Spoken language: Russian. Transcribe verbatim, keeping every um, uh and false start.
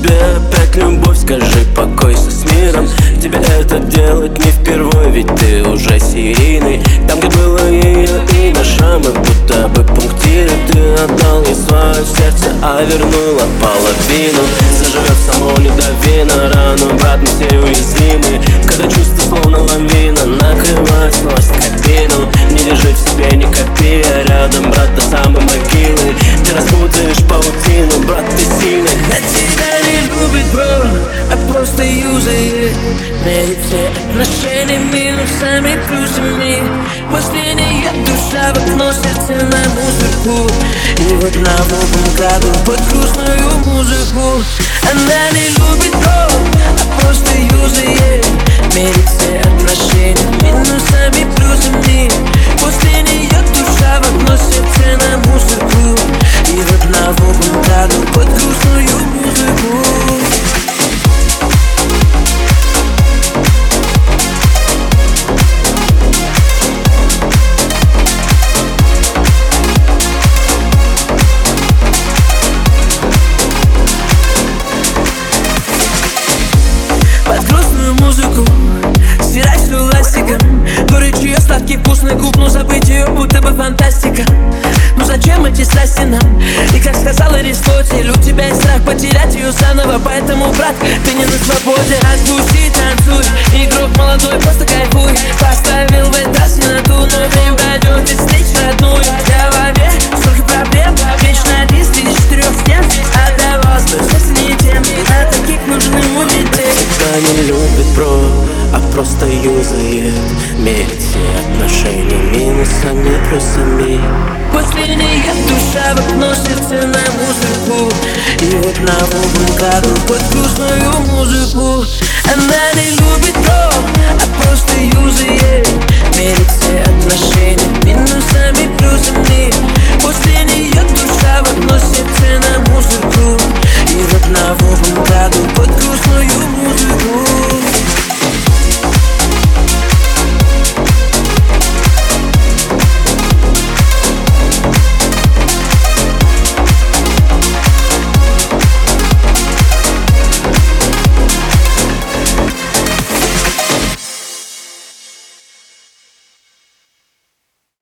тебе опять любовь, скажи, покойся с миром. Тебе это делать не впервой, ведь ты уже серийный. Там, где было ее имя, шрамы, будто бы пунктиры. Ты отдал ей свое сердце, а вернула половину. Заживет само ледовина, рану, брат, мы все уязвимы. Когда чувства словно лавина накрывает, сносит кабину. Не держи в себе, не копи, а рядом, брат, до самой могилы. Ты распутаешь паутину, брат, ты сильный. Я тебя не любит, бро, а просто юзает. Мерит все отношения минусами, плюсами. После нее душа в окно, сердце на музыку. И вот на новом году под грустную музыку. Она не любит, бро, а просто юзает. Мерит все отношения минусами, плюсами. После нее душа в окно, сердце на музыку. И вот на новом году под грустную музыку. Под грустную музыку стирать все ластиком. Горячий, сладкий, вкусный губ, но забыть ее будто бы фантастика. Ну зачем эти страсти нам? И как сказал Аристотель, у тебя есть страх потерять ее заново. Поэтому, брат, ты не на свободе. Отпусти, танцуй, игрок молодой, просто кайфуй. Поставил в это не на ту, но время пройдет, и встреч родную. В голове столько проблем, вечно один среди четырех стен. Отдавал свой сердце не тем, а таких нужны умереть. Тебя не любит, бро, а просто юзает. Мерит все отношения минусами, плюсами. После нее душа в окно, сердце на музыку. И вот на новом году под грустную музыку. Она не любит, бро,